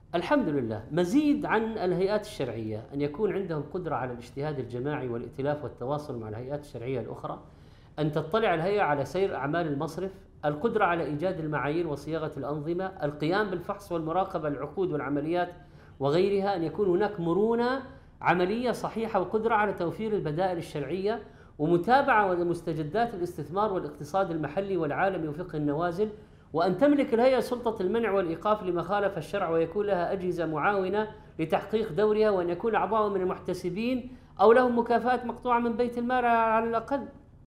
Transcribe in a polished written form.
الحمد لله. مزيد عن الهيئات الشرعية أن يكون عندهم قدرة على الاجتهاد الجماعي والائتلاف والتواصل مع الهيئات الشرعية الأخرى، أن تطلع الهيئة على سير أعمال المصرف، القدرة على إيجاد المعايير وصياغة الأنظمة، القيام بالفحص والمراقبة للعقود والعمليات وغيرها، أن يكون هناك مرونة عملية صحيحة وقدرة على توفير البدائل الشرعية ومتابعة لمستجدات الاستثمار والاقتصاد المحلي والعالمي وفقه النوازل، وأن تملك الهيئة سلطة المنع والإيقاف لما خالف الشرع ويكون لها أجهزة معاونة لتحقيق دورها، وأن يكون أعضاء من المحتسبين أو لهم مكافآت مقطوعة من بيت المال على الأقل.